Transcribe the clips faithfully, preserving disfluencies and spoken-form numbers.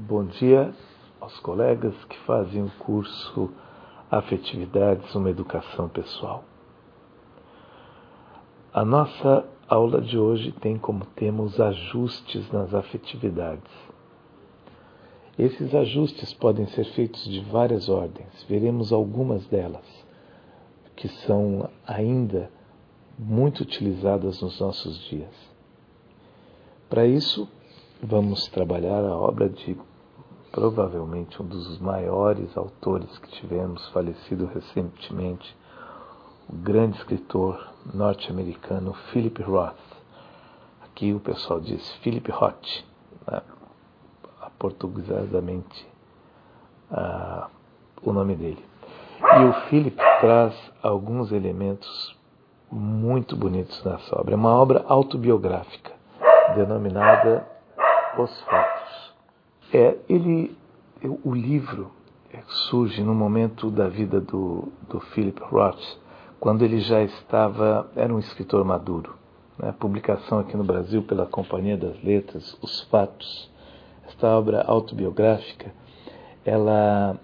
Bom dia aos colegas que fazem o curso Afetividades, uma educação pessoal. A nossa aula de hoje tem como tema os ajustes nas afetividades. Esses ajustes podem ser feitos de várias ordens. Veremos algumas delas, que são ainda muito utilizadas nos nossos dias. Para isso, vamos trabalhar a obra de provavelmente um dos maiores autores que tivemos, falecido recentemente, o grande escritor norte-americano Philip Roth. Aqui o pessoal diz Philip Roth, né? Aportuguesadamente ah, o nome dele. E o Philip traz alguns elementos muito bonitos nessa obra. É uma obra autobiográfica, denominada Os Fatos. É, ele, o livro surge no momento da vida do, do Philip Roth, quando ele já estava, era um escritor maduro. Né? A publicação aqui no Brasil pela Companhia das Letras, Os Fatos, esta obra autobiográfica, ela,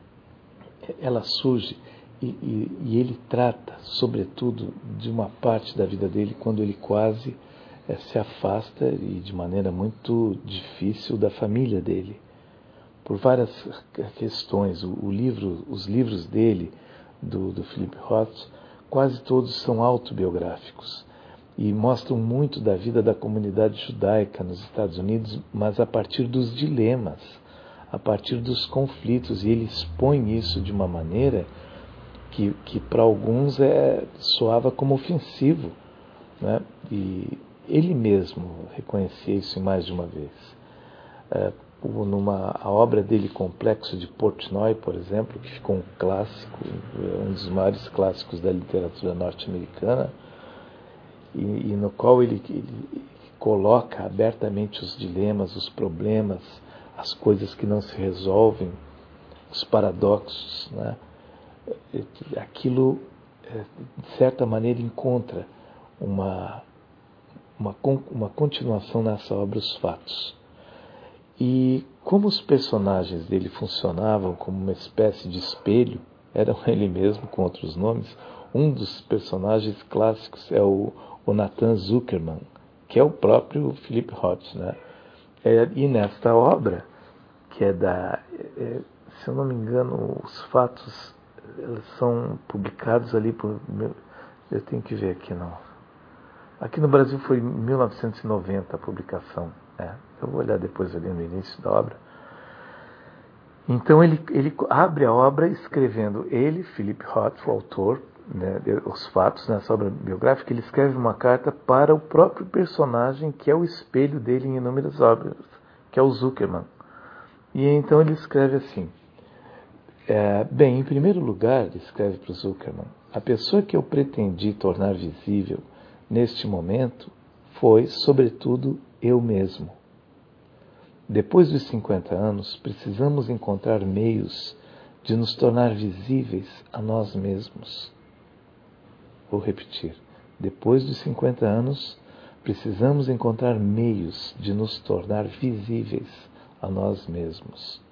ela surge e, e, e ele trata, sobretudo, de uma parte da vida dele quando ele quase é, se afasta, e de maneira muito difícil, da família dele, por várias questões. O, o livro, os livros dele, do, do Philip Roth, quase todos são autobiográficos e mostram muito da vida da comunidade judaica nos Estados Unidos, mas a partir dos dilemas, a partir dos conflitos, e ele expõe isso de uma maneira que, que para alguns é, soava como ofensivo, né? E ele mesmo reconhecia isso mais de uma vez. É, numa, a obra dele, Complexo de Portnoy, por exemplo, que ficou um clássico, um dos maiores clássicos da literatura norte-americana, e, e no qual ele, ele coloca abertamente os dilemas, os problemas, as coisas que não se resolvem, os paradoxos, né? Aquilo, de certa maneira, encontra uma, uma, uma continuação nessa obra, Os Fatos. E como os personagens dele funcionavam como uma espécie de espelho, eram ele mesmo com outros nomes, um dos personagens clássicos é o, o Nathan Zuckerman, que é o próprio Philip Roth, né? É, e nesta obra, que é da, é, se eu não me engano, Os Fatos, eles são publicados ali por, eu tenho que ver aqui, não. Aqui no Brasil foi em mil novecentos e noventa a publicação. É, eu vou olhar depois ali no início da obra. Então ele, ele abre a obra escrevendo, ele, Philip Roth, o autor, né, Os Fatos, nessa obra biográfica, ele escreve uma carta para o próprio personagem que é o espelho dele em inúmeras obras, que é o Zuckerman. E então ele escreve assim, é, bem, em primeiro lugar, ele escreve para o Zuckerman, a pessoa que eu pretendi tornar visível neste momento foi, sobretudo, eu mesmo. Depois dos cinquenta anos, precisamos encontrar meios de nos tornar visíveis a nós mesmos. Vou repetir. Depois dos cinquenta anos, precisamos encontrar meios de nos tornar visíveis a nós mesmos.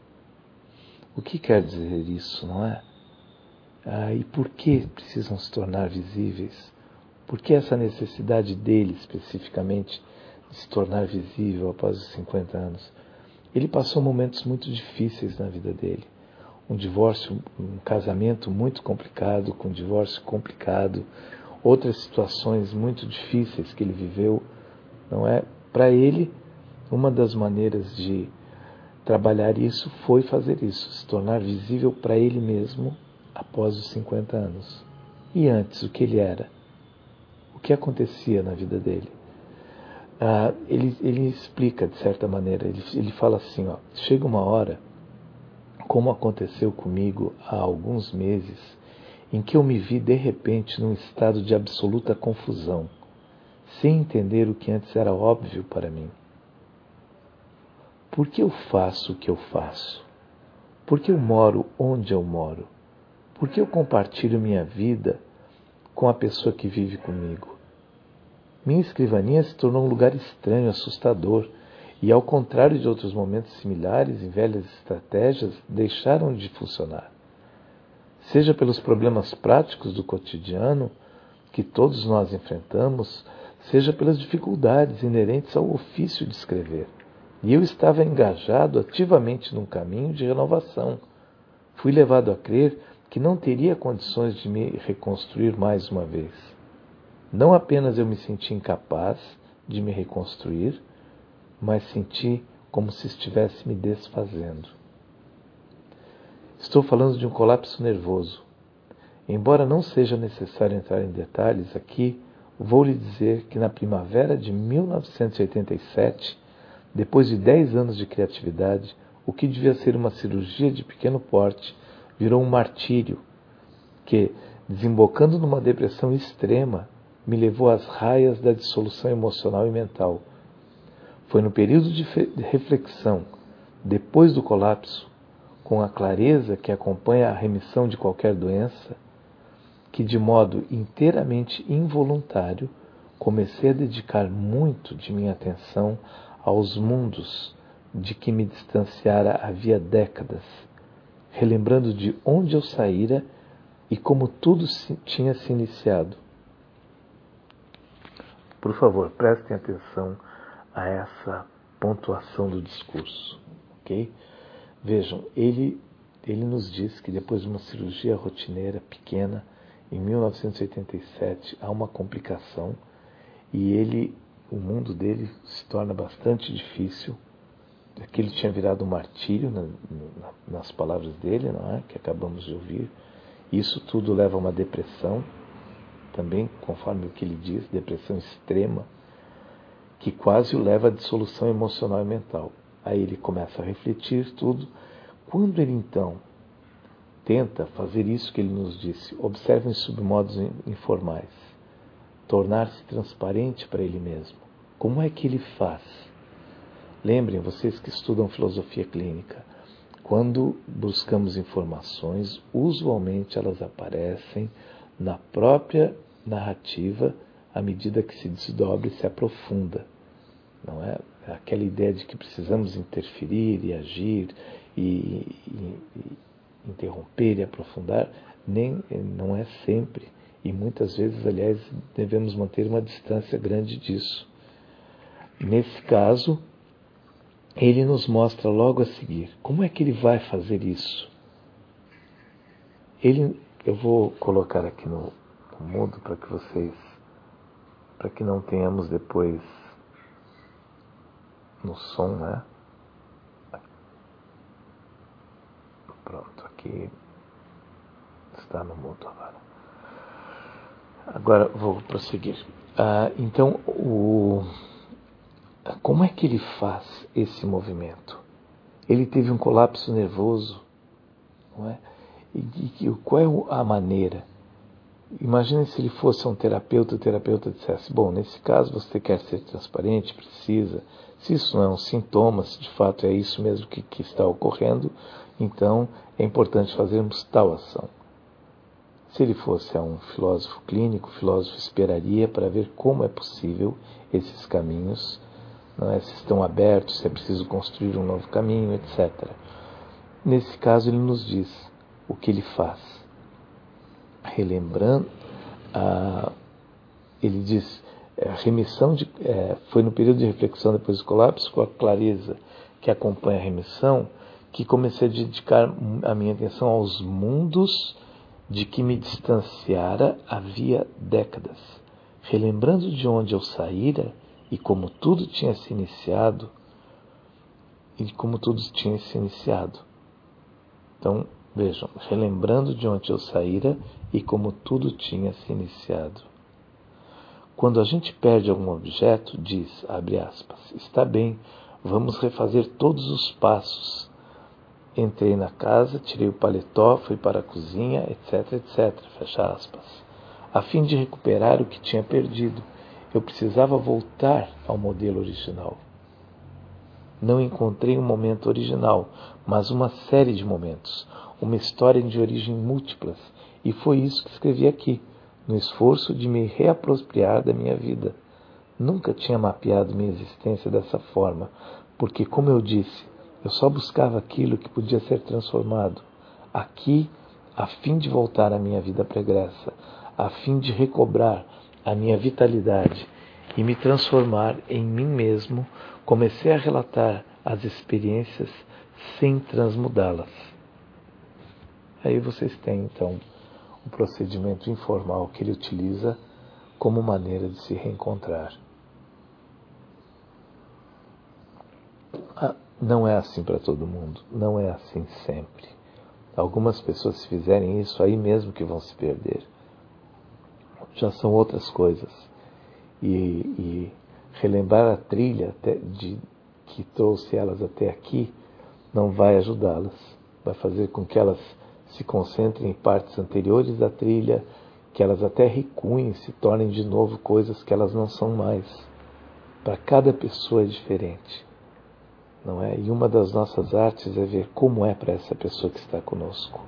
O que quer dizer isso, não é? Ah, e por que precisam se tornar visíveis? Por que essa necessidade dele, especificamente, de se tornar visível após os cinquenta anos? Ele passou momentos muito difíceis na vida dele. Um divórcio, um casamento muito complicado, com um divórcio complicado, outras situações muito difíceis que ele viveu, não é? Para ele, uma das maneiras de trabalhar isso foi fazer isso, se tornar visível para ele mesmo após os cinquenta anos. E antes, o que ele era? O que acontecia na vida dele? Ah, ele, ele explica, de certa maneira, ele, ele fala assim, ó, chega uma hora, como aconteceu comigo há alguns meses, em que eu me vi de repente num estado de absoluta confusão, sem entender o que antes era óbvio para mim. Por que eu faço o que eu faço? Por que eu moro onde eu moro? Por que eu compartilho minha vida com a pessoa que vive comigo? Minha escrivaninha se tornou um lugar estranho, assustador. e, ao contrário de outros momentos similares e velhas estratégias, deixaram de funcionar. Seja pelos problemas práticos do cotidiano que todos nós enfrentamos, seja pelas dificuldades inerentes ao ofício de escrever. E eu estava engajado ativamente num caminho de renovação. Fui levado a crer que não teria condições de me reconstruir mais uma vez. Não apenas eu me senti incapaz de me reconstruir, mas senti como se estivesse me desfazendo. Estou falando de um colapso nervoso. Embora não seja necessário entrar em detalhes aqui, vou lhe dizer que na primavera de mil novecentos e oitenta e sete, depois de dez anos de criatividade, o que devia ser uma cirurgia de pequeno porte virou um martírio que, desembocando numa depressão extrema, me levou às raias da dissolução emocional e mental. Foi no período de reflexão, depois do colapso, com a clareza que acompanha a remissão de qualquer doença, que de modo inteiramente involuntário comecei a dedicar muito de minha atenção aos mundos de que me distanciara havia décadas, relembrando de onde eu saíra e como tudo se, tinha se iniciado. Por favor, prestem atenção a essa pontuação do discurso, ok? Vejam, ele, ele nos diz que depois de uma cirurgia rotineira pequena, em mil novecentos e oitenta e sete, há uma complicação e ele, o mundo dele se torna bastante difícil. Que ele tinha virado um martírio, na, na, nas palavras dele, não é? Que acabamos de ouvir. Isso tudo leva a uma depressão, também, conforme o que ele diz, depressão extrema, que quase o leva à dissolução emocional e mental. Aí ele começa a refletir tudo. Quando ele, então, tenta fazer isso que ele nos disse, observem submodos informais, tornar-se transparente para ele mesmo. Como é que ele faz? Lembrem, vocês que estudam filosofia clínica, quando buscamos informações, usualmente elas aparecem na própria narrativa à medida que se desdobra e se aprofunda. Não é? Aquela ideia de que precisamos interferir e agir e, e, e interromper e aprofundar, nem, não é sempre. E muitas vezes, aliás, devemos manter uma distância grande disso. Nesse caso, ele nos mostra logo a seguir. Como é que ele vai fazer isso? Ele, eu vou colocar aqui no, no mudo para que vocês, para que não tenhamos depois no som, né? Pronto, aqui está no mudo agora. Agora vou prosseguir. Ah, então, o, como é que ele faz esse movimento? Ele teve um colapso nervoso, não é? E, e qual é a maneira? Imagine se ele fosse um terapeuta, o terapeuta dissesse, bom, nesse caso você quer ser transparente, precisa. Se isso não é um sintoma, se de fato é isso mesmo que, que está ocorrendo, então é importante fazermos tal ação. Se ele fosse um filósofo clínico, o filósofo esperaria para ver como é possível esses caminhos, não é? Se estão abertos, se é preciso construir um novo caminho, etcétera. Nesse caso, ele nos diz o que ele faz. Relembrando, ah, ele diz, a remissão de, é, foi no período de reflexão depois do colapso, com a clareza que acompanha a remissão, que comecei a dedicar a minha atenção aos mundos de que me distanciara havia décadas, relembrando de onde eu saíra e como tudo tinha se iniciado, e como tudo tinha se iniciado. Então, vejam, relembrando de onde eu saíra e como tudo tinha se iniciado. Quando a gente perde algum objeto, diz, abre aspas, está bem, vamos refazer todos os passos. Entrei na casa, tirei o paletó, fui para a cozinha, etc, etc, fecha aspas. A fim de recuperar o que tinha perdido, eu precisava voltar ao modelo original. Não encontrei um momento original, mas uma série de momentos, uma história de origem múltiplas, e foi isso que escrevi aqui, no esforço de me reapropriar da minha vida. Nunca tinha mapeado minha existência dessa forma, porque, como eu disse, eu só buscava aquilo que podia ser transformado aqui, a fim de voltar à minha vida pregressa, a fim de recobrar a minha vitalidade e me transformar em mim mesmo. Comecei a relatar as experiências sem transmudá-las. Aí vocês têm, então, um procedimento informal que ele utiliza como maneira de se reencontrar. Ah, não é assim para todo mundo, não é assim sempre. Algumas pessoas, se fizerem isso, aí mesmo que vão se perder. Já são outras coisas. E, e relembrar a trilha até de, que trouxe elas até aqui não vai ajudá-las. Vai fazer com que elas se concentrem em partes anteriores da trilha, que elas até recuem, se tornem de novo coisas que elas não são mais. Para cada pessoa é diferente, não é? E uma das nossas artes é ver como é para essa pessoa que está conosco.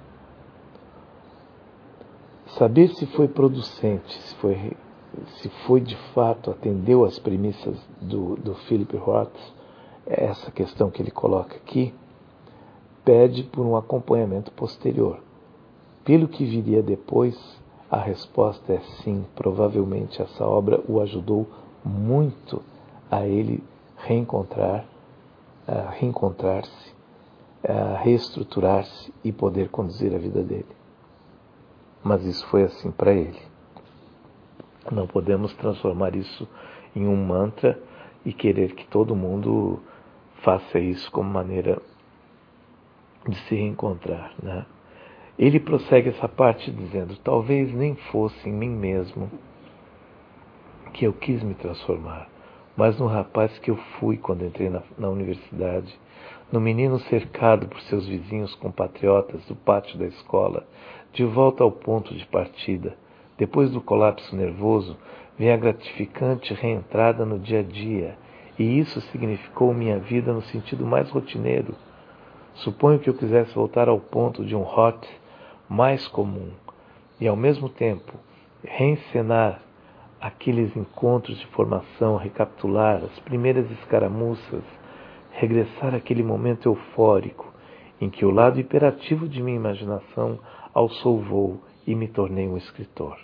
Saber se foi producente, se foi, se foi de fato, atendeu às premissas do, do Philip Roth, essa questão que ele coloca aqui, pede por um acompanhamento posterior. Pelo que viria depois, a resposta é sim. Provavelmente essa obra o ajudou muito a ele reencontrar, a reencontrar-se, a reestruturar-se e poder conduzir a vida dele. Mas isso foi assim para ele. Não podemos transformar isso em um mantra e querer que todo mundo faça isso como maneira de se reencontrar, né? Ele prossegue essa parte dizendo: talvez nem fosse em mim mesmo que eu quis me transformar, mas no rapaz que eu fui quando entrei na, na universidade, no menino cercado por seus vizinhos compatriotas do pátio da escola, de volta ao ponto de partida. Depois do colapso nervoso, vem a gratificante reentrada no dia a dia, e isso significou minha vida no sentido mais rotineiro. Suponho que eu quisesse voltar ao ponto de um hot mais comum, e ao mesmo tempo reencenar aqueles encontros de formação, recapitular as primeiras escaramuças, regressar àquele momento eufórico em que o lado hiperativo de minha imaginação alçou voo e me tornei um escritor.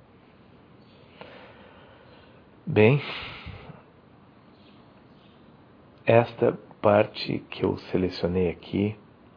Bem, esta parte que eu selecionei aqui,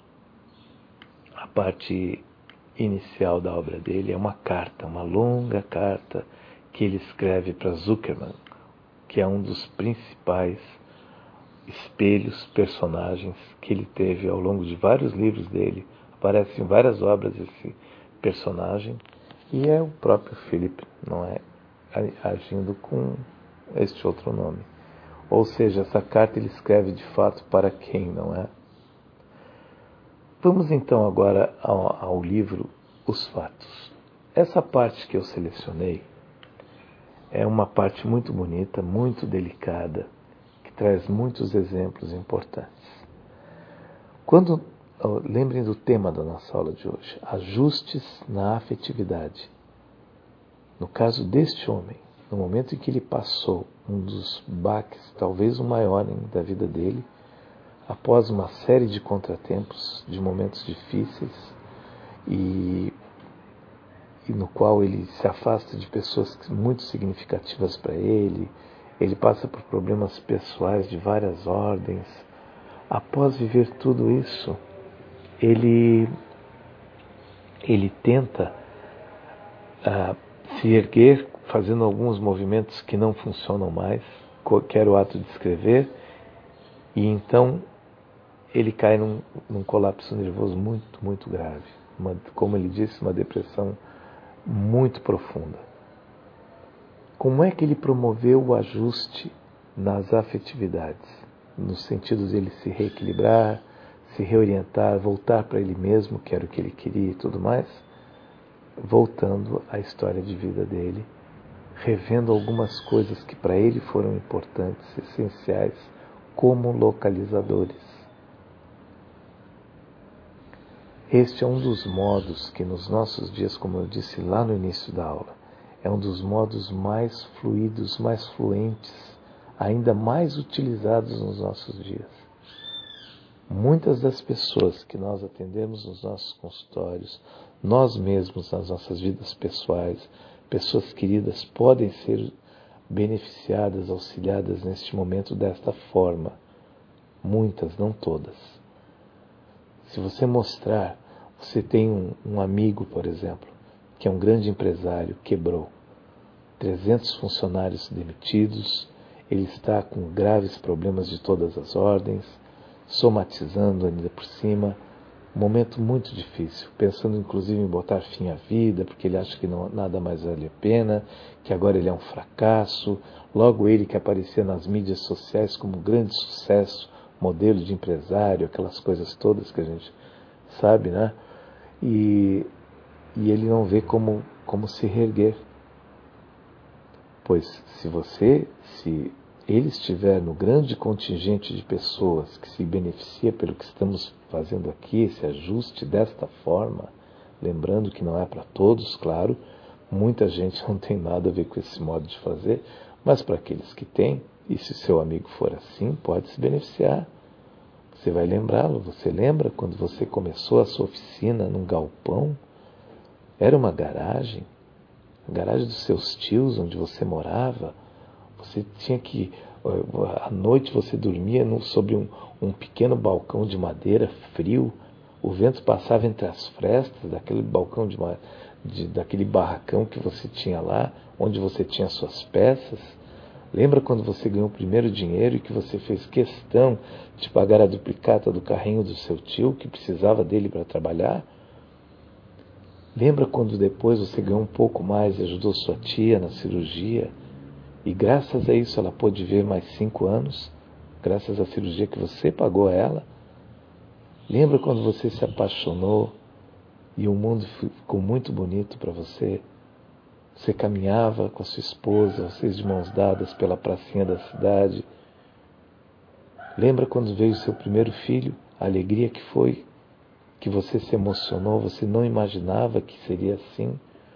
a parte inicial da obra dele, é uma carta, uma longa carta que ele escreve para Zuckerman, que é um dos principais espelhos, personagens que ele teve ao longo de vários livros dele. Aparece em várias obras esse personagem, e é o próprio Philip, não é? Agindo com este outro nome. Ou seja, essa carta ele escreve de fato para quem, não é? Vamos então agora ao, ao livro Os Fatos. Essa parte que eu selecionei é uma parte muito bonita, muito delicada, que traz muitos exemplos importantes. Quando, oh, lembrem do tema da nossa aula de hoje, ajustes na afetividade. No caso deste homem, no momento em que ele passou um dos baques, talvez o maior da vida dele, após uma série de contratempos, de momentos difíceis, e, e no qual ele se afasta de pessoas muito significativas para ele, ele passa por problemas pessoais de várias ordens. Após viver tudo isso, ele, ele tenta uh, se erguer, fazendo alguns movimentos que não funcionam mais, que era o ato de escrever, e então ele cai num, num colapso nervoso muito, muito grave. Uma, como ele disse, uma depressão muito profunda. Como é que ele promoveu o ajuste nas afetividades? No sentido de ele se reequilibrar, se reorientar, voltar para ele mesmo, que era o que ele queria e tudo mais? Voltando à história de vida dele, revendo algumas coisas que para ele foram importantes, essenciais, como localizadores. Este é um dos modos que nos nossos dias, como eu disse lá no início da aula, é um dos modos mais fluidos, mais fluentes, ainda mais utilizados nos nossos dias. Muitas das pessoas que nós atendemos nos nossos consultórios, nós mesmos nas nossas vidas pessoais, pessoas queridas, podem ser beneficiadas, auxiliadas neste momento desta forma. Muitas, não todas. Se você mostrar, você tem um, um amigo, por exemplo, que é um grande empresário, quebrou. trezentos funcionários demitidos, ele está com graves problemas de todas as ordens, somatizando ainda por cima, um momento muito difícil, pensando inclusive em botar fim à vida, porque ele acha que não, nada mais vale a pena, que agora ele é um fracasso, logo ele que aparecia nas mídias sociais como um grande sucesso, modelo de empresário, aquelas coisas todas que a gente sabe, né? E, e ele não vê como, como se reerguer. Pois se você, se ele estiver no grande contingente de pessoas que se beneficia pelo que estamos fazendo aqui, esse ajuste desta forma, lembrando que não é para todos, claro, muita gente não tem nada a ver com esse modo de fazer, mas para aqueles que têm, e se seu amigo for assim, pode se beneficiar. Você vai lembrá-lo. Você lembra quando você começou a sua oficina num galpão? Era uma garagem, a garagem dos seus tios, onde você morava. Você tinha que, à noite você dormia no, sobre um, um pequeno balcão de madeira frio. O vento passava entre as frestas daquele balcão de, de daquele barracão que você tinha lá, onde você tinha suas peças. Lembra quando você ganhou o primeiro dinheiro e que você fez questão de pagar a duplicata do carrinho do seu tio, que precisava dele para trabalhar? Lembra quando depois você ganhou um pouco mais e ajudou sua tia na cirurgia? E graças a isso ela pôde viver mais cinco anos, graças à cirurgia que você pagou a ela? Lembra quando você se apaixonou e o mundo ficou muito bonito para você? Você caminhava com a sua esposa, vocês de mãos dadas pela pracinha da cidade. Lembra quando veio o seu primeiro filho, a alegria que foi, que você se emocionou, você não imaginava que seria assim?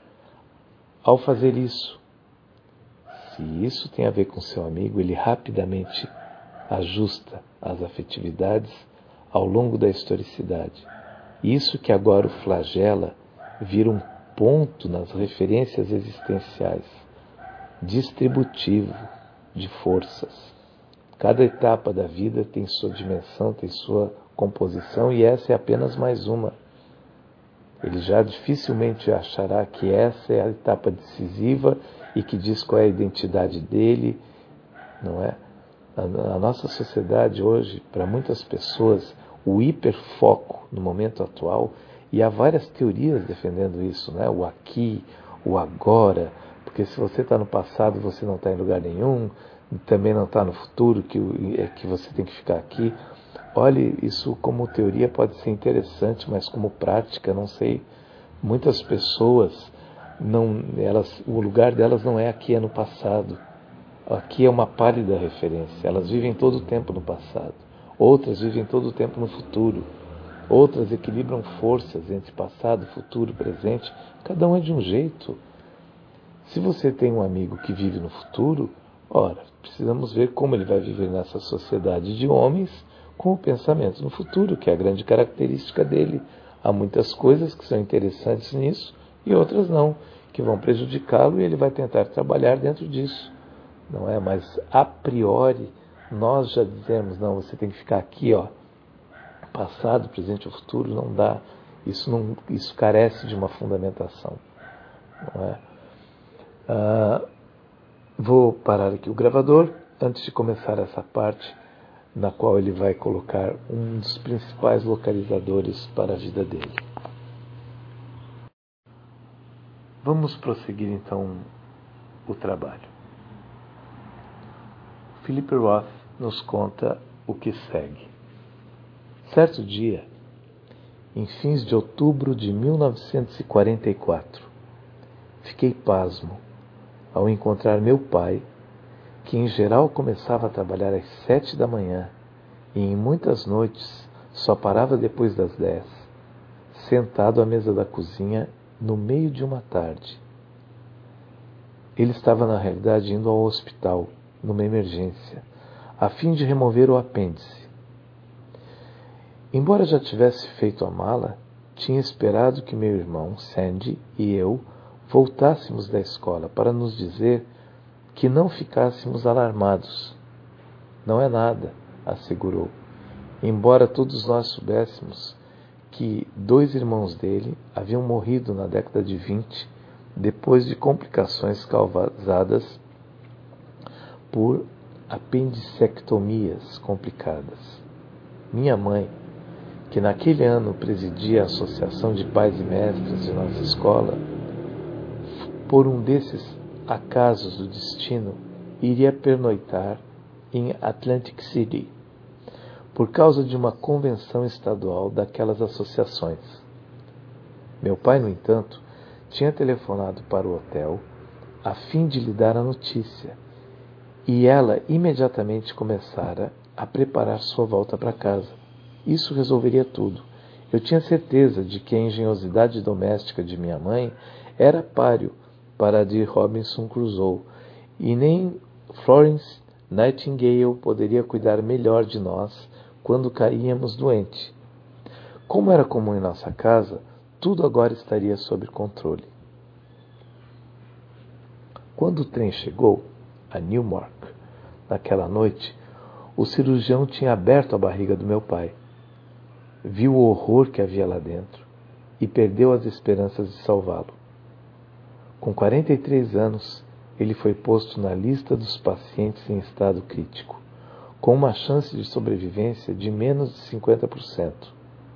Ao fazer isso, se isso tem a ver com seu amigo, ele rapidamente ajusta as afetividades ao longo da historicidade. Isso que agora o flagela vira um ponto nas referências existenciais, distributivo de forças. Cada etapa da vida tem sua dimensão, tem sua composição, e essa é apenas mais uma. Ele já dificilmente achará que essa é a etapa decisiva e que diz qual é a identidade dele, não é? A nossa sociedade hoje, para muitas pessoas, o hiperfoco no momento atual, e há várias teorias defendendo isso, né? O aqui, o agora, porque se você está no passado, você não está em lugar nenhum, também não está no futuro, que, é que você tem que ficar aqui. Olhe, isso como teoria pode ser interessante, mas como prática, não sei. Muitas pessoas, não, elas, o lugar delas não é aqui, é no passado. Aqui é uma pálida referência. Elas vivem todo o tempo no passado. Outras vivem todo o tempo no futuro. Outras equilibram forças entre passado, futuro, presente. Cada um é de um jeito. Se você tem um amigo que vive no futuro, ora, precisamos ver como ele vai viver nessa sociedade de homens com o pensamento no futuro, que é a grande característica dele. Há muitas coisas que são interessantes nisso e outras não, que vão prejudicá-lo, e ele vai tentar trabalhar dentro disso. Não é? Mas a priori nós já dizemos, não, você tem que ficar aqui, ó, passado, presente ou futuro, não dá. Isso, não, isso carece de uma fundamentação. Não é? Ah, vou parar aqui o gravador antes de começar essa parte na qual ele vai colocar um dos principais localizadores para a vida dele. Vamos prosseguir então o trabalho. Philip Roth nos conta o que segue. Certo dia, em fins de outubro de mil novecentos e quarenta e quatro, fiquei pasmo ao encontrar meu pai, que em geral começava a trabalhar às sete da manhã e em muitas noites só parava depois das dez, sentado à mesa da cozinha no meio de uma tarde. Ele estava na realidade indo ao hospital, numa emergência, a fim de remover o apêndice. Embora já tivesse feito a mala, tinha esperado que meu irmão, Sandy, e eu voltássemos da escola para nos dizer que não ficássemos alarmados. Não é nada, assegurou, embora todos nós soubéssemos que dois irmãos dele haviam morrido na década de vinte depois de complicações causadas por apendicectomias complicadas. Minha mãe, que naquele ano presidia a Associação de Pais e Mestres de nossa escola, por um desses acasos do destino, iria pernoitar em Atlantic City, por causa de uma convenção estadual daquelas associações. Meu pai, no entanto, tinha telefonado para o hotel a fim de lhe dar a notícia, e ela imediatamente começara a preparar sua volta para casa. Isso resolveria tudo. Eu tinha certeza de que a engenhosidade doméstica de minha mãe era páreo para a de Robinson Crusoe, e nem Florence Nightingale poderia cuidar melhor de nós quando caíamos doente. Como era comum em nossa casa, tudo agora estaria sob controle. Quando o trem chegou a Newark, naquela noite, o cirurgião tinha aberto a barriga do meu pai. Viu o horror que havia lá dentro e perdeu as esperanças de salvá-lo. Com quarenta e três anos, ele foi posto na lista dos pacientes em estado crítico, com uma chance de sobrevivência de menos de cinquenta por cento.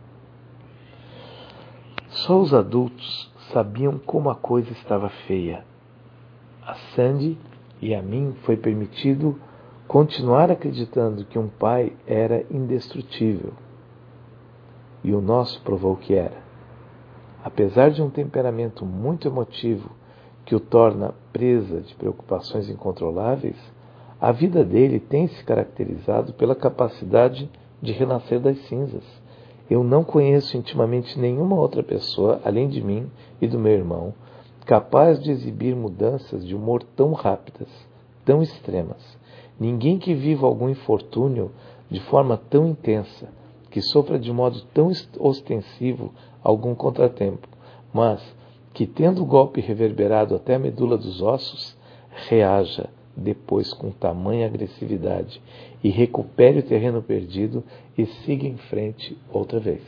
Só os adultos sabiam como a coisa estava feia. A Sandy e a mim foi permitido continuar acreditando que um pai era indestrutível. E o nosso provou que era. Apesar de um temperamento muito emotivo que o torna presa de preocupações incontroláveis, a vida dele tem se caracterizado pela capacidade de renascer das cinzas. Eu não conheço intimamente nenhuma outra pessoa, além de mim e do meu irmão, capaz de exibir mudanças de humor tão rápidas, tão extremas. Ninguém que viva algum infortúnio de forma tão intensa, que sofra de modo tão ostensivo algum contratempo, mas que, tendo o golpe reverberado até a medula dos ossos, reaja depois com tamanha agressividade e recupere o terreno perdido e siga em frente outra vez.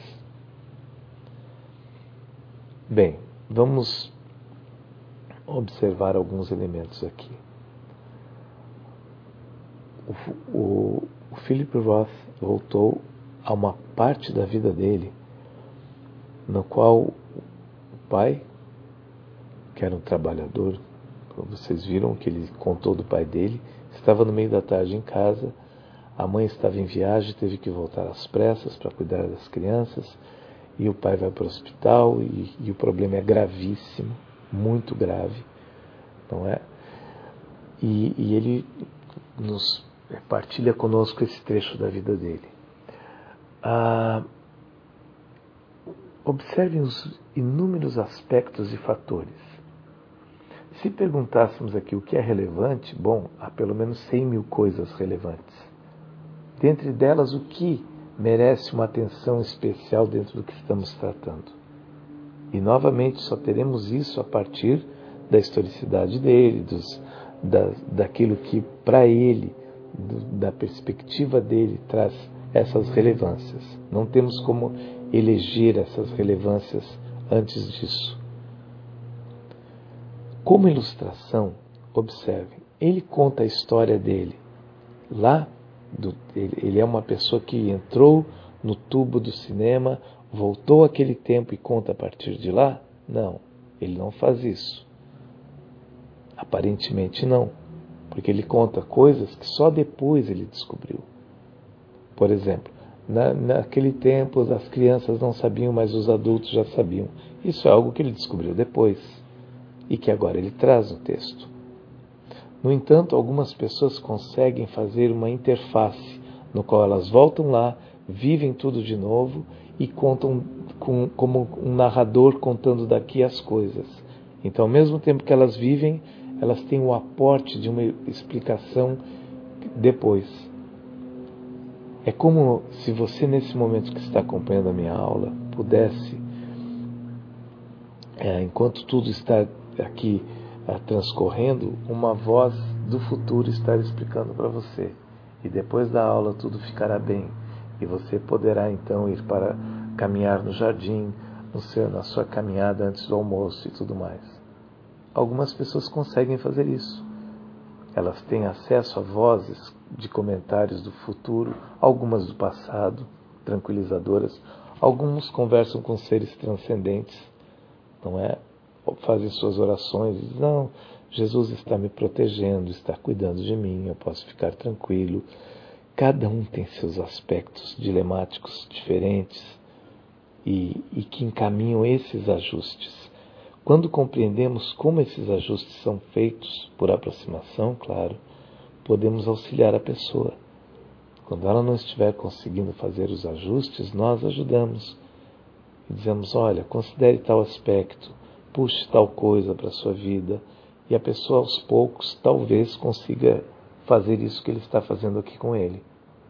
Bem, vamos observar alguns elementos aqui. O, o, o Philip Roth voltou a uma parte da vida dele no qual o pai, que era um trabalhador, vocês viram que ele contou do pai dele, estava no meio da tarde em casa, a mãe estava em viagem, teve que voltar às pressas para cuidar das crianças, e o pai vai para o hospital, e, e o problema é gravíssimo, muito grave, não é? E, e ele nos partilha conosco esse trecho da vida dele. Ah, observem os inúmeros aspectos e fatores. Se perguntássemos aqui o que é relevante, bom, há pelo menos cem mil coisas relevantes. Dentre delas, o que merece uma atenção especial dentro do que estamos tratando. E, novamente, só teremos isso a partir da historicidade dele, dos, da, daquilo que, para ele, do, da perspectiva dele, traz essas relevâncias. Não temos como eleger essas relevâncias antes disso. Como ilustração, observem, ele conta a história dele. Lá, do, ele, ele é uma pessoa que entrou no tubo do cinema, voltou àquele tempo e conta a partir de lá? Não, ele não faz isso. Aparentemente não, porque ele conta coisas que só depois ele descobriu. Por exemplo, na, naquele tempo as crianças não sabiam, mas os adultos já sabiam. Isso é algo que ele descobriu depois e que agora ele traz no texto. No entanto, algumas pessoas conseguem fazer uma interface no qual elas voltam lá, vivem tudo de novo e contam com, como um narrador contando daqui as coisas. Então, ao mesmo tempo que elas vivem, elas têm o aporte de uma explicação depois. É como se você, nesse momento que está acompanhando a minha aula, pudesse, é, enquanto tudo está aqui é, transcorrendo, uma voz do futuro estar explicando para você. E depois da aula tudo ficará bem. E você poderá então ir para caminhar no jardim, no seu, na sua caminhada antes do almoço e tudo mais. Algumas pessoas conseguem fazer isso. Elas têm acesso a vozes de comentários do futuro, algumas do passado, tranquilizadoras. Alguns conversam com seres transcendentes, não é? Fazem suas orações e dizem, não, Jesus está me protegendo, está cuidando de mim, eu posso ficar tranquilo. Cada um tem seus aspectos dilemáticos diferentes e, e que encaminham esses ajustes. Quando compreendemos como esses ajustes são feitos, por aproximação, claro, podemos auxiliar a pessoa. Quando ela não estiver conseguindo fazer os ajustes, nós ajudamos. E dizemos, olha, considere tal aspecto, puxe tal coisa para a sua vida. E a pessoa, aos poucos, talvez consiga fazer isso que ele está fazendo aqui com ele.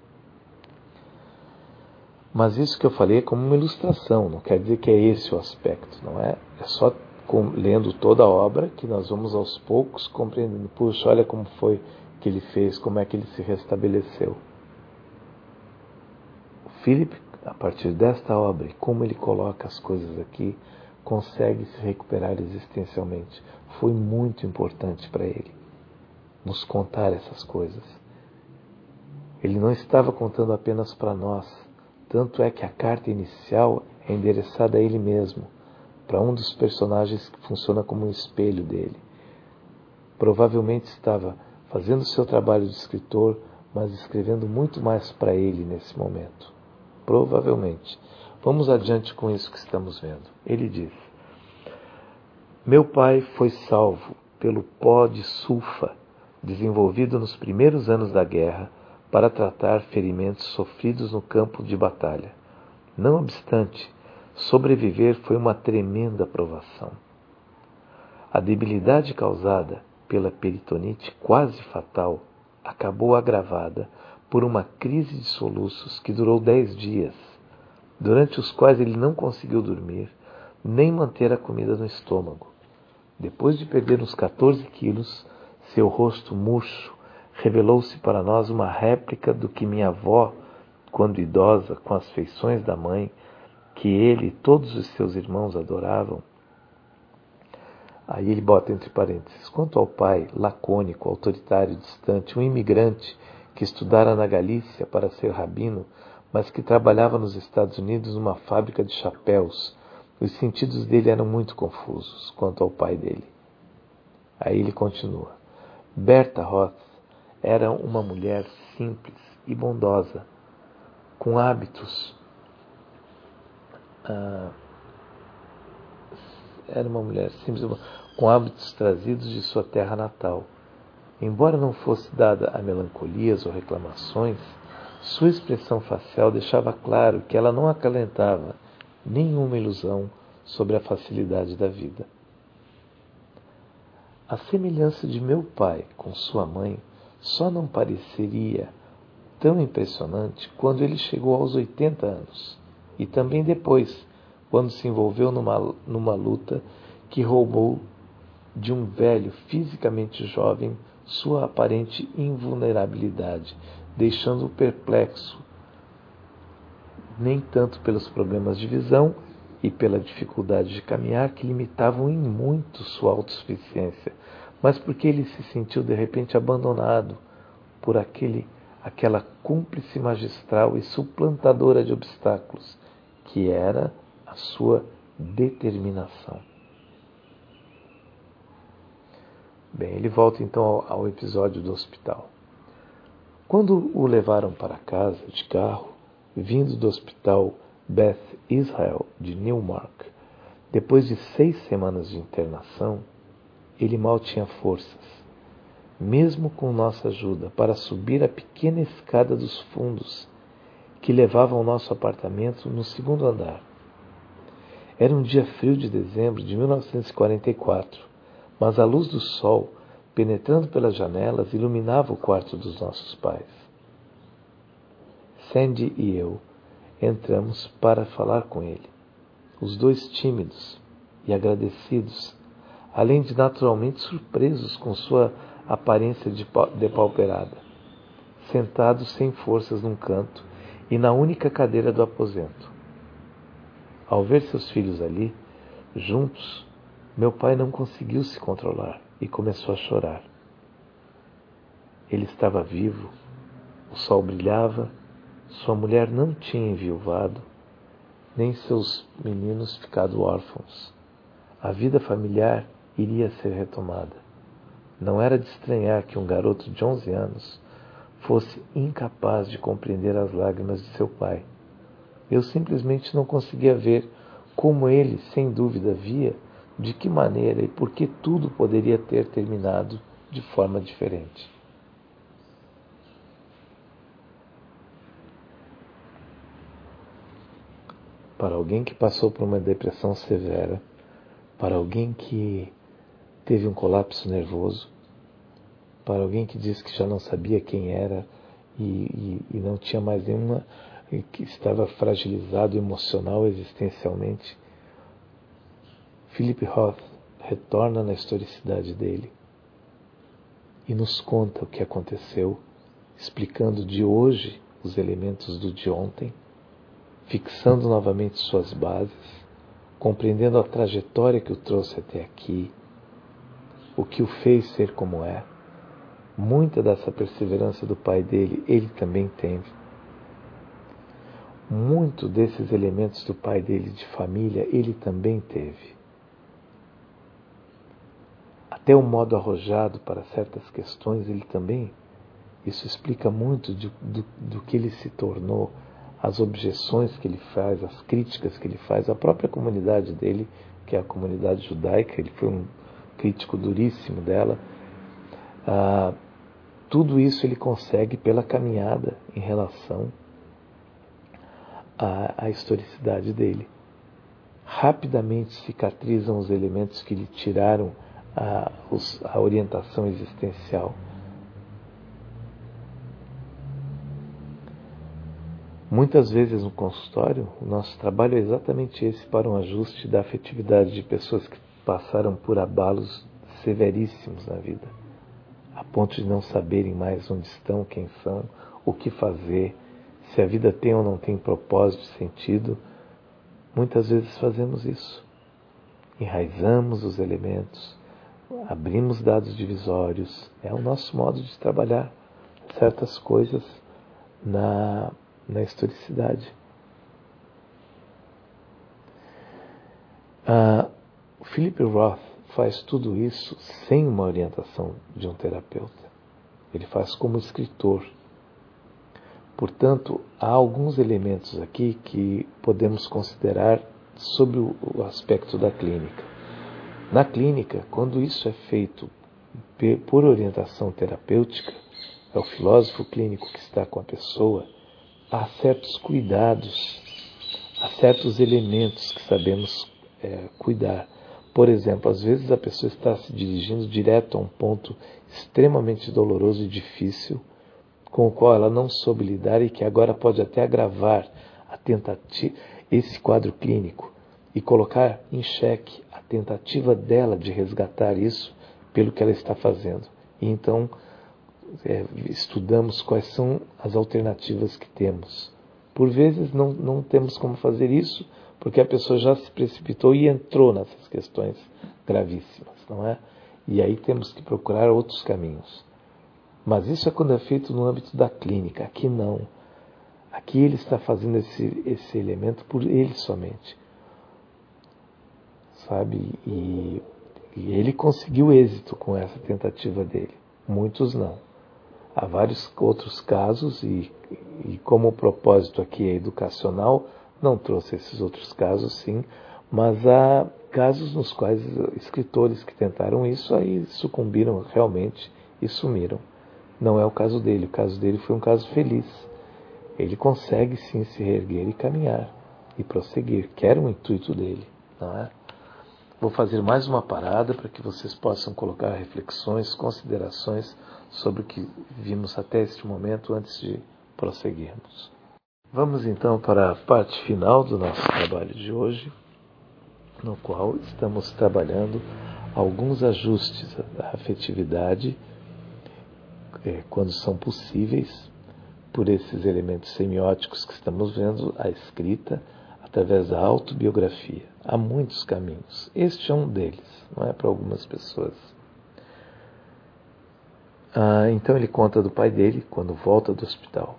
Mas isso que eu falei é como uma ilustração, não quer dizer que é esse o aspecto, não é? É só lendo toda a obra que nós vamos aos poucos compreendendo. Puxa, olha como foi que ele fez, como é que ele se restabeleceu. O Philip, a partir desta obra e como ele coloca as coisas aqui, consegue se recuperar existencialmente. Foi muito importante para ele nos contar essas coisas. Ele não estava contando apenas para nós, tanto é que a carta inicial é endereçada a ele mesmo, para um dos personagens que funciona como um espelho dele. Provavelmente estava fazendo seu trabalho de escritor, mas escrevendo muito mais para ele nesse momento. Provavelmente. Vamos adiante com isso que estamos vendo. Ele diz, meu pai foi salvo pelo pó de sulfa, desenvolvido nos primeiros anos da guerra, para tratar ferimentos sofridos no campo de batalha. Não obstante, sobreviver foi uma tremenda provação. A debilidade causada pela peritonite quase fatal acabou agravada por uma crise de soluços que durou dez dias, durante os quais ele não conseguiu dormir, nem manter a comida no estômago. Depois de perder uns quatorze quilos, seu rosto murcho revelou-se para nós uma réplica do que minha avó, quando idosa, com as feições da mãe, que ele e todos os seus irmãos adoravam. Aí ele bota entre parênteses, quanto ao pai, lacônico, autoritário, distante, um imigrante que estudara na Galícia para ser rabino, mas que trabalhava nos Estados Unidos numa fábrica de chapéus, os sentidos dele eram muito confusos quanto ao pai dele. Aí ele continua, Berta Roth era uma mulher simples e bondosa, com hábitos... Ah, era uma mulher simples, com hábitos trazidos de sua terra natal. Embora não fosse dada a melancolias ou reclamações, sua expressão facial deixava claro que ela não acalentava nenhuma ilusão sobre a facilidade da vida. A semelhança de meu pai com sua mãe só não pareceria tão impressionante quando ele chegou aos oitenta anos, e também depois, quando se envolveu numa, numa luta que roubou de um velho fisicamente jovem sua aparente invulnerabilidade, deixando-o perplexo, nem tanto pelos problemas de visão e pela dificuldade de caminhar que limitavam em muito sua autossuficiência, mas porque ele se sentiu de repente abandonado por aquele, aquela cúmplice magistral e suplantadora de obstáculos, que era a sua determinação. Bem, ele volta então ao, ao episódio do hospital. Quando o levaram para casa de carro, vindo do hospital Beth Israel de Newmark, depois de seis semanas de internação, ele mal tinha forças, mesmo com nossa ajuda, para subir a pequena escada dos fundos que levava ao nosso apartamento no segundo andar. Era um dia frio de dezembro de mil novecentos e quarenta e quatro, mas a luz do sol penetrando pelas janelas, iluminava o quarto dos nossos pais. Sandy e eu entramos para falar com ele, os dois tímidos e agradecidos, além de naturalmente surpresos com sua aparência depauperada, sentados sem forças num canto e na única cadeira do aposento. Ao ver seus filhos ali, juntos, meu pai não conseguiu se controlar e começou a chorar. Ele estava vivo, o sol brilhava, sua mulher não tinha enviuvado, nem seus meninos ficado órfãos. A vida familiar iria ser retomada. Não era de estranhar que um garoto de onze anos fosse incapaz de compreender as lágrimas de seu pai. Eu simplesmente não conseguia ver como ele, sem dúvida, via de que maneira e por que tudo poderia ter terminado de forma diferente. Para alguém que passou por uma depressão severa, para alguém que teve um colapso nervoso, para alguém que disse que já não sabia quem era e, e, e não tinha mais nenhuma, que estava fragilizado emocional, existencialmente, Philip Roth retorna na historicidade dele e nos conta o que aconteceu, explicando de hoje os elementos do de ontem, fixando novamente suas bases, compreendendo a trajetória que o trouxe até aqui, o que o fez ser como é. Muita dessa perseverança do pai dele, ele também teve. Muito desses elementos do pai dele de família, ele também teve. Até o modo arrojado para certas questões, ele também. Isso explica muito de, do, do que ele se tornou, as objeções que ele faz, as críticas que ele faz, a própria comunidade dele, que é a comunidade judaica, ele foi um crítico duríssimo dela. Ah, tudo isso ele consegue pela caminhada em relação à, à historicidade dele. Rapidamente cicatrizam os elementos que lhe tiraram a, os, a orientação existencial. Muitas vezes no consultório, o nosso trabalho é exatamente esse, para um ajuste da afetividade de pessoas que passaram por abalos severíssimos na vida, a ponto de não saberem mais onde estão, quem são, o que fazer, se a vida tem ou não tem propósito, sentido. Muitas vezes fazemos isso. Enraizamos os elementos, abrimos dados divisórios. É o nosso modo de trabalhar certas coisas na, na historicidade. Ah, o Philip Roth faz tudo isso sem uma orientação de um terapeuta. Ele faz como escritor. Portanto, há alguns elementos aqui que podemos considerar sobre o aspecto da clínica. Na clínica, quando isso é feito por orientação terapêutica, é o filósofo clínico que está com a pessoa, há certos cuidados, há certos elementos que sabemos é, cuidar. Por exemplo, às vezes a pessoa está se dirigindo direto a um ponto extremamente doloroso e difícil, com o qual ela não soube lidar e que agora pode até agravar a tentativa, esse quadro clínico e colocar em xeque a tentativa dela de resgatar isso pelo que ela está fazendo. E então é, estudamos quais são as alternativas que temos. Por vezes não, não temos como fazer isso porque a pessoa já se precipitou e entrou nessas questões gravíssimas, não é? E aí temos que procurar outros caminhos. Mas isso é quando é feito no âmbito da clínica. Aqui não. Aqui ele está fazendo esse, esse elemento por ele somente. Sabe? E, e ele conseguiu êxito com essa tentativa dele. Muitos não. Há vários outros casos e, e como o propósito aqui é educacional, não trouxe esses outros casos, sim. Mas há casos nos quais escritores que tentaram isso aí sucumbiram realmente e sumiram. Não é o caso dele. O caso dele foi um caso feliz. Ele consegue sim se reerguer e caminhar e prosseguir, que era o intuito dele, não é? vou fazer mais uma parada para que vocês possam colocar reflexões, considerações sobre o que vimos até este momento antes de prosseguirmos. Vamos então para a parte final do nosso trabalho de hoje, no qual estamos trabalhando alguns ajustes da afetividade, é, quando são possíveis, por esses elementos semióticos que estamos vendo, a escrita, através da autobiografia. Há muitos caminhos. Este é um deles, não é para algumas pessoas. Ah, então ele conta do pai dele quando volta do hospital.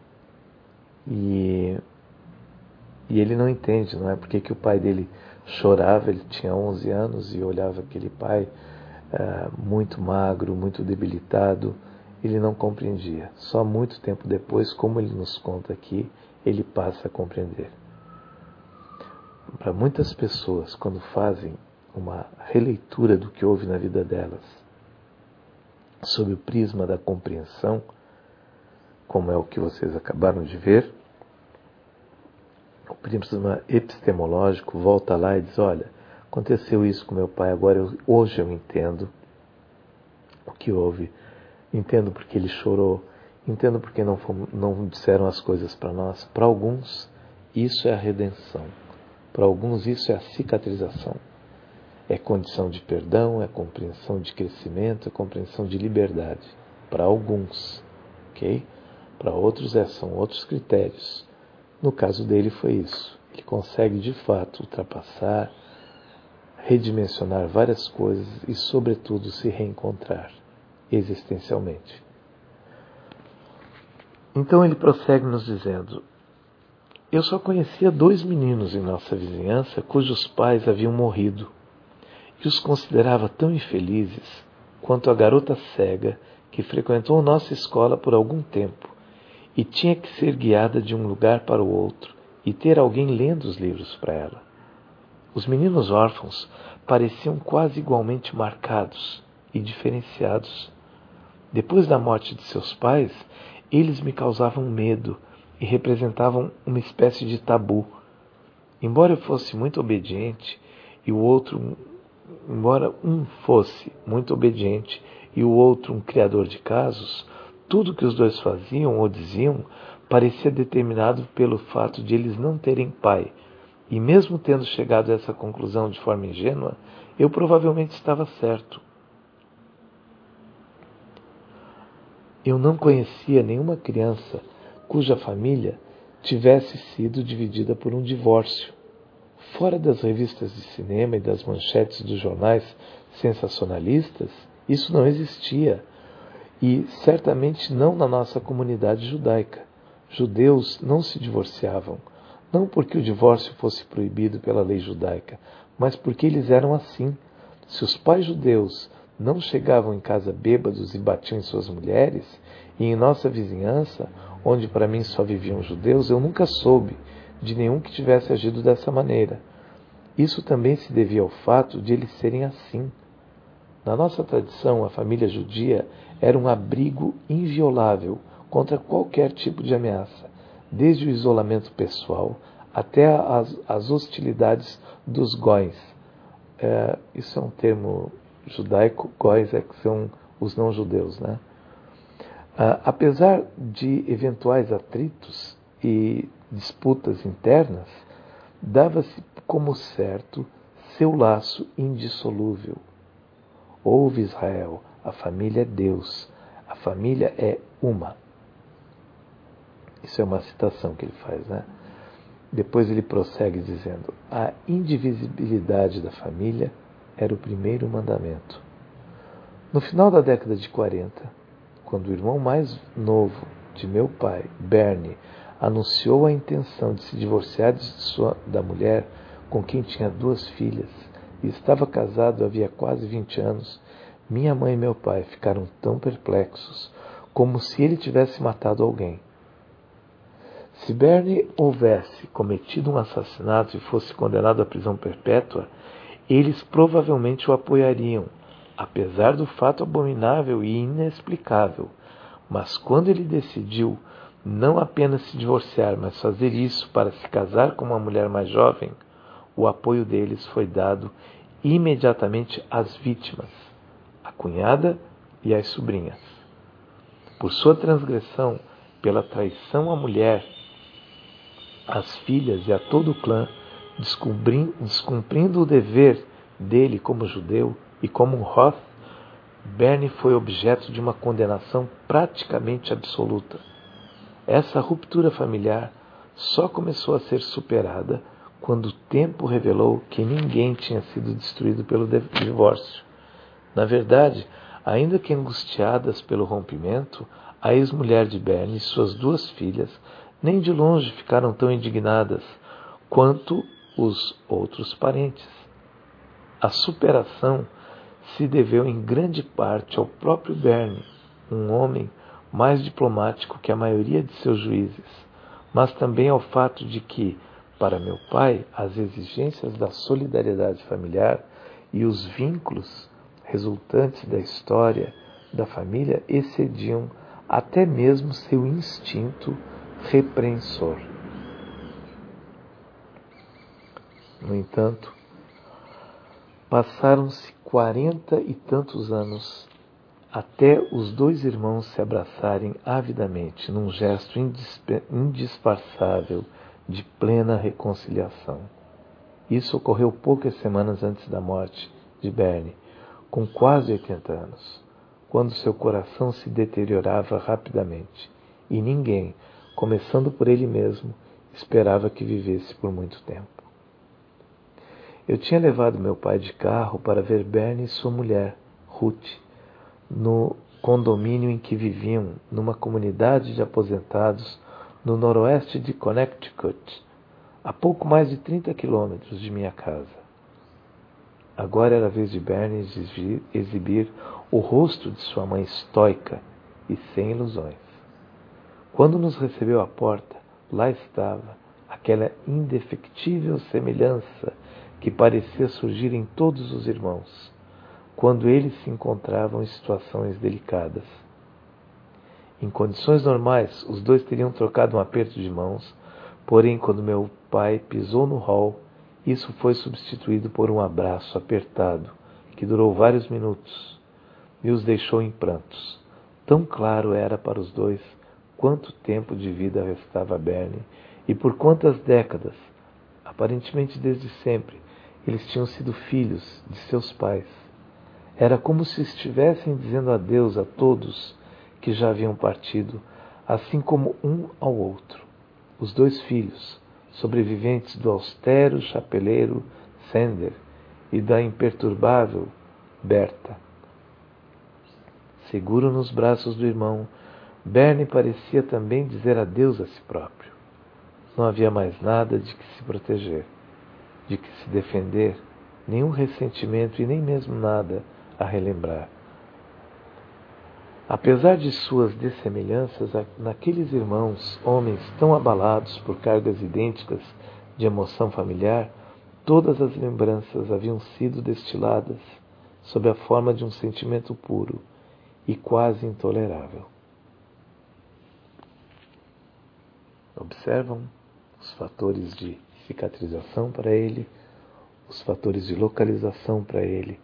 E, e ele não entende, não é? Porque que o pai dele chorava, ele tinha onze anos e olhava aquele pai ah, muito magro, muito debilitado. Ele não compreendia. Só muito tempo depois, como ele nos conta aqui, ele passa a compreender. Para muitas pessoas, quando fazem uma releitura do que houve na vida delas, sob o prisma da compreensão, como é o que vocês acabaram de ver, o prisma epistemológico volta lá e diz, olha, aconteceu isso com meu pai, agora eu, hoje eu entendo o que houve, entendo porque ele chorou, entendo porque não, fomos, não disseram as coisas para nós. Para alguns, isso é a redenção. Para alguns, isso é a cicatrização. É condição de perdão, é compreensão de crescimento, é compreensão de liberdade. Para alguns, ok? Para outros, é, são outros critérios. No caso dele foi isso. Ele consegue, de fato, ultrapassar, redimensionar várias coisas e, sobretudo, se reencontrar existencialmente. Então ele prossegue nos dizendo, eu só conhecia dois meninos em nossa vizinhança cujos pais haviam morrido e os considerava tão infelizes quanto a garota cega que frequentou nossa escola por algum tempo e tinha que ser guiada de um lugar para o outro e ter alguém lendo os livros para ela. Os meninos órfãos pareciam quase igualmente marcados e diferenciados. Depois da morte de seus pais, eles me causavam medo e representavam uma espécie de tabu. Embora eu fosse muito obediente e o outro, embora um fosse muito obediente e o outro um criador de casos, tudo que os dois faziam ou diziam parecia determinado pelo fato de eles não terem pai. E mesmo tendo chegado a essa conclusão de forma ingênua, eu provavelmente estava certo. Eu não conhecia nenhuma criança cuja família tivesse sido dividida por um divórcio. Fora das revistas de cinema e das manchetes dos jornais sensacionalistas, isso não existia. E certamente não na nossa comunidade judaica. Judeus não se divorciavam, não porque o divórcio fosse proibido pela lei judaica, mas porque eles eram assim. Se os pais judeus não chegavam em casa bêbados e batiam em suas mulheres, e em nossa vizinhança, onde para mim só viviam judeus, eu nunca soube de nenhum que tivesse agido dessa maneira. Isso também se devia ao fato de eles serem assim. Na nossa tradição, a família judia era um abrigo inviolável contra qualquer tipo de ameaça, desde o isolamento pessoal até as, as hostilidades dos góis. É, isso é um termo judaico, góis é que são os não-judeus, né? Ah, apesar de eventuais atritos e disputas internas, dava-se como certo seu laço indissolúvel. Ouve, Israel, a família é Deus, a família é uma. Isso é uma citação que ele faz, né? Depois ele prossegue dizendo, a indivisibilidade da família era o primeiro mandamento. No final da década de quarenta, quando o irmão mais novo de meu pai, Bernie, anunciou a intenção de se divorciar de sua, da mulher com quem tinha duas filhas e estava casado havia quase vinte anos, minha mãe e meu pai ficaram tão perplexos como se ele tivesse matado alguém. Se Bernie houvesse cometido um assassinato e fosse condenado à prisão perpétua, eles provavelmente o apoiariam, apesar do fato abominável e inexplicável. Mas quando ele decidiu não apenas se divorciar, mas fazer isso para se casar com uma mulher mais jovem, o apoio deles foi dado imediatamente as vítimas, a cunhada e as sobrinhas. Por sua transgressão, pela traição à mulher, às filhas e a todo o clã, descumprindo o dever dele como judeu e como um Roth, Bernie foi objeto de uma condenação praticamente absoluta. Essa ruptura familiar só começou a ser superada quando o tempo revelou que ninguém tinha sido destruído pelo divórcio. Na verdade, ainda que angustiadas pelo rompimento, a ex-mulher de Bernie e suas duas filhas nem de longe ficaram tão indignadas quanto os outros parentes. A superação se deveu em grande parte ao próprio Bernie, um homem mais diplomático que a maioria de seus juízes, mas também ao fato de que, para meu pai, as exigências da solidariedade familiar e os vínculos resultantes da história da família excediam até mesmo seu instinto repreensor. No entanto, passaram-se quarenta e tantos anos até os dois irmãos se abraçarem avidamente num gesto indisfarçável de plena reconciliação. Isso ocorreu poucas semanas antes da morte de Bernie, com quase oitenta anos, quando seu coração se deteriorava rapidamente, e ninguém, começando por ele mesmo, esperava que vivesse por muito tempo. Eu tinha levado meu pai de carro para ver Bernie e sua mulher, Ruth, no condomínio em que viviam, numa comunidade de aposentados no noroeste de Connecticut, a pouco mais de trinta quilômetros de minha casa. Agora era a vez de Bernie exibir, exibir o rosto de sua mãe estoica e sem ilusões. Quando nos recebeu à porta, lá estava aquela indefectível semelhança que parecia surgir em todos os irmãos, quando eles se encontravam em situações delicadas. Em condições normais, os dois teriam trocado um aperto de mãos, porém, quando meu pai pisou no hall, isso foi substituído por um abraço apertado, que durou vários minutos, e os deixou em prantos. Tão claro era para os dois quanto tempo de vida restava a Bernie e por quantas décadas, aparentemente desde sempre, eles tinham sido filhos de seus pais. Era como se estivessem dizendo adeus a todos que já haviam partido, assim como um ao outro. Os dois filhos, sobreviventes do austero chapeleiro Sander e da imperturbável Berta. Seguro nos braços do irmão, Bernie parecia também dizer adeus a si próprio. Não havia mais nada de que se proteger, de que se defender, nenhum ressentimento e nem mesmo nada a relembrar. Apesar de suas dessemelhanças, naqueles irmãos, homens tão abalados por cargas idênticas de emoção familiar, todas as lembranças haviam sido destiladas sob a forma de um sentimento puro e quase intolerável. Observam os fatores de cicatrização para ele, os fatores de localização para ele,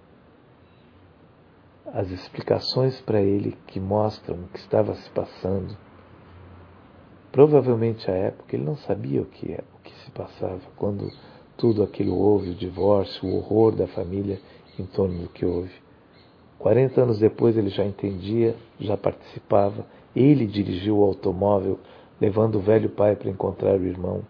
as explicações para ele que mostram o que estava se passando. Provavelmente à época ele não sabia o que, é, o que se passava quando tudo aquilo houve, o divórcio, o horror da família em torno do que houve. quarenta anos depois ele já entendia, já participava, ele dirigiu o automóvel levando o velho pai para encontrar o irmão.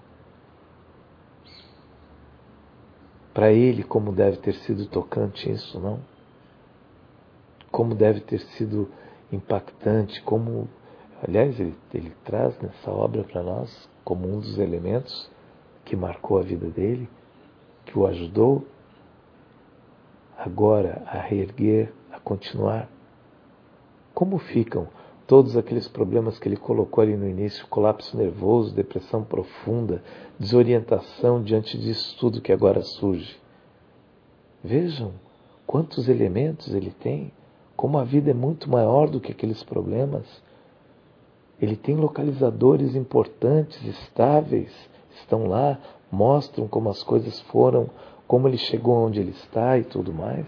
Para ele, como deve ter sido tocante isso, não? Como deve ter sido impactante, como, aliás, ele, ele traz nessa obra para nós como um dos elementos que marcou a vida dele, que o ajudou agora a reerguer, a continuar. Como ficam todos aqueles problemas que ele colocou ali no início, colapso nervoso, depressão profunda, desorientação diante disso tudo que agora surge? Vejam quantos elementos ele tem, como a vida é muito maior do que aqueles problemas. Ele tem localizadores importantes, estáveis, estão lá, mostram como as coisas foram como ele chegou onde ele está e tudo mais?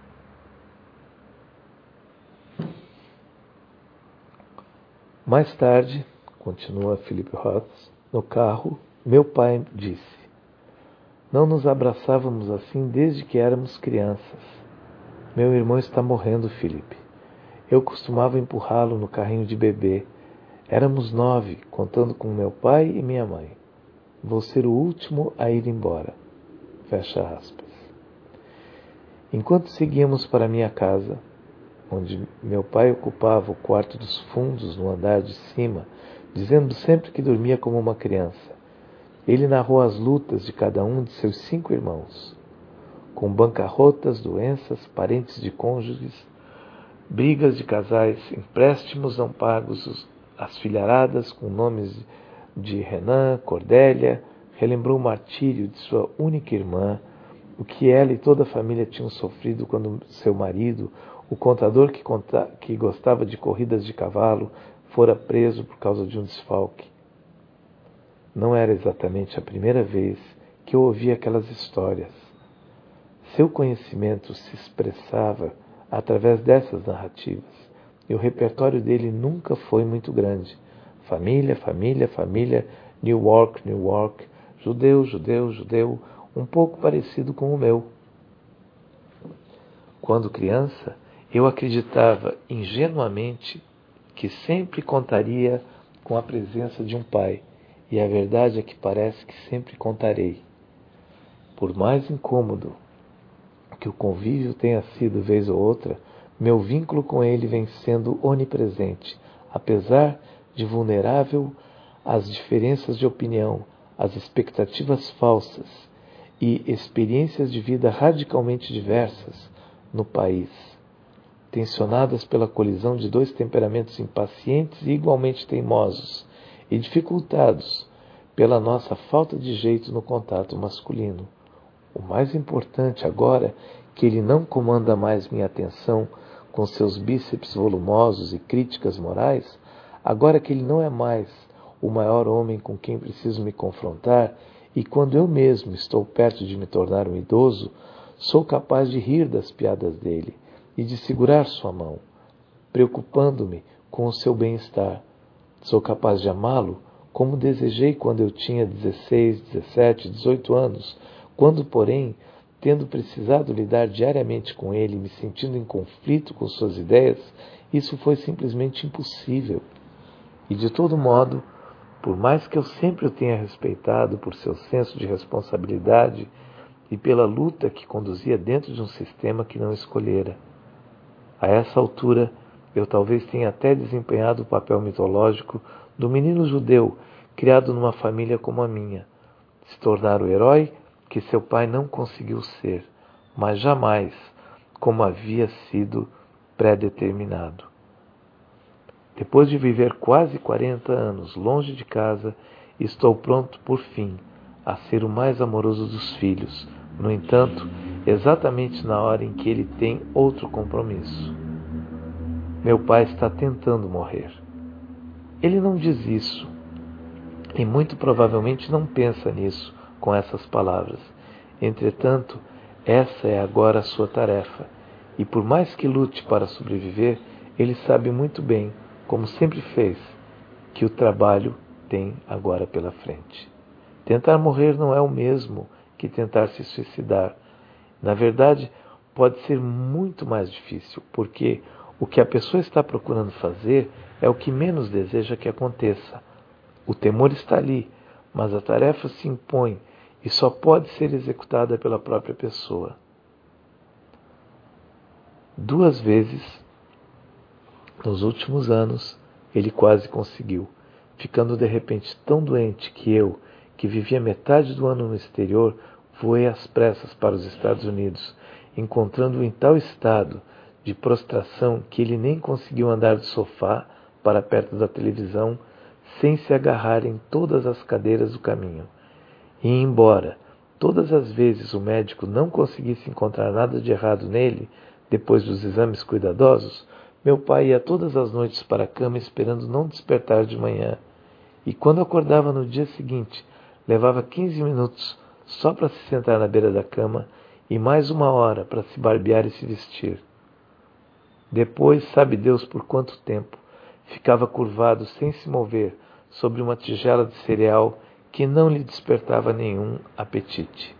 Mais tarde, continua Philip Roth, no carro, meu pai disse: não nos abraçávamos assim desde que éramos crianças. Meu irmão está morrendo, Philip. Eu costumava empurrá-lo no carrinho de bebê. Éramos nove, contando com meu pai e minha mãe. Vou ser o último a ir embora. Fecha aspas. Enquanto seguíamos para minha casa, onde meu pai ocupava o quarto dos fundos no andar de cima, dizendo sempre que dormia como uma criança, ele narrou as lutas de cada um de seus cinco irmãos, com bancarrotas, doenças, parentes de cônjuges, brigas de casais, empréstimos não pagos, as filharadas com nomes de Renan, Cordélia, relembrou o martírio de sua única irmã, o que ela e toda a família tinham sofrido quando seu marido, o contador que, conta, que gostava de corridas de cavalo, fora preso por causa de um desfalque. Não era exatamente a primeira vez que eu ouvia aquelas histórias. Seu conhecimento se expressava através dessas narrativas, e o repertório dele nunca foi muito grande. Família, família, família, Newark, Newark, judeu, judeu, judeu, um pouco parecido com o meu. Quando criança, eu acreditava ingenuamente que sempre contaria com a presença de um pai, e a verdade é que parece que sempre contarei. Por mais incômodo que o convívio tenha sido vez ou outra, meu vínculo com ele vem sendo onipresente, apesar de vulnerável às diferenças de opinião, às expectativas falsas e experiências de vida radicalmente diversas no país, tensionadas pela colisão de dois temperamentos impacientes e igualmente teimosos, e dificultados pela nossa falta de jeito no contato masculino. O mais importante agora é que ele não comanda mais minha atenção com seus bíceps volumosos e críticas morais, agora que ele não é mais o maior homem com quem preciso me confrontar, e quando eu mesmo estou perto de me tornar um idoso, sou capaz de rir das piadas dele e de segurar sua mão, preocupando-me com o seu bem-estar. Sou capaz de amá-lo como desejei quando eu tinha dezesseis, dezessete, dezoito anos, quando, porém, tendo precisado lidar diariamente com ele, me sentindo em conflito com suas ideias, isso foi simplesmente impossível. E de todo modo, por mais que eu sempre o tenha respeitado por seu senso de responsabilidade e pela luta que conduzia dentro de um sistema que não escolhera, a essa altura eu talvez tenha até desempenhado o papel mitológico do menino judeu criado numa família como a minha, se tornar o herói que seu pai não conseguiu ser, mas jamais como havia sido predeterminado. Depois de viver quase quarenta anos longe de casa, estou pronto, por fim, a ser o mais amoroso dos filhos, no entanto, exatamente na hora em que ele tem outro compromisso. Meu pai está tentando morrer. Ele não diz isso, e muito provavelmente não pensa nisso com essas palavras. Entretanto, essa é agora a sua tarefa, e por mais que lute para sobreviver, ele sabe muito bem, como sempre fez, que o trabalho tem agora pela frente. Tentar morrer não é o mesmo que tentar se suicidar. Na verdade, pode ser muito mais difícil, porque o que a pessoa está procurando fazer é o que menos deseja que aconteça. O temor está ali, mas a tarefa se impõe e só pode ser executada pela própria pessoa. Duas vezes, nos últimos anos, ele quase conseguiu, ficando de repente tão doente que eu, que vivia metade do ano no exterior, voei às pressas para os Estados Unidos, encontrando-o em tal estado de prostração que ele nem conseguiu andar do sofá para perto da televisão sem se agarrar em todas as cadeiras do caminho. E embora todas as vezes o médico não conseguisse encontrar nada de errado nele, depois dos exames cuidadosos, meu pai ia todas as noites para a cama esperando não despertar de manhã. E quando acordava no dia seguinte, levava quinze minutos só para se sentar na beira da cama e mais uma hora para se barbear e se vestir. Depois, sabe Deus por quanto tempo, ficava curvado sem se mover sobre uma tigela de cereal que não lhe despertava nenhum apetite.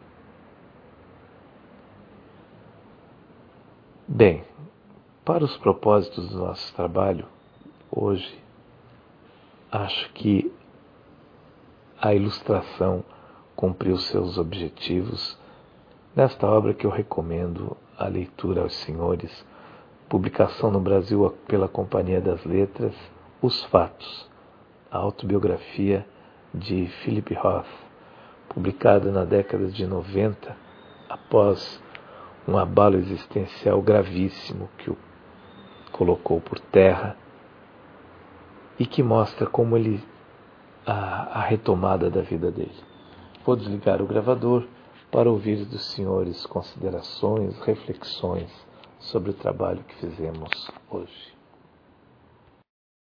Bem, para os propósitos do nosso trabalho, hoje, acho que a ilustração cumpriu seus objetivos nesta obra que eu recomendo a leitura aos senhores, publicação no Brasil pela Companhia das Letras, Os Fatos, a autobiografia de Philip Roth, publicada na década de noventa, após um abalo existencial gravíssimo que o colocou por terra e que mostra como ele a, a retomada da vida dele. Vou desligar o gravador para ouvir dos senhores considerações, reflexões sobre o trabalho que fizemos hoje.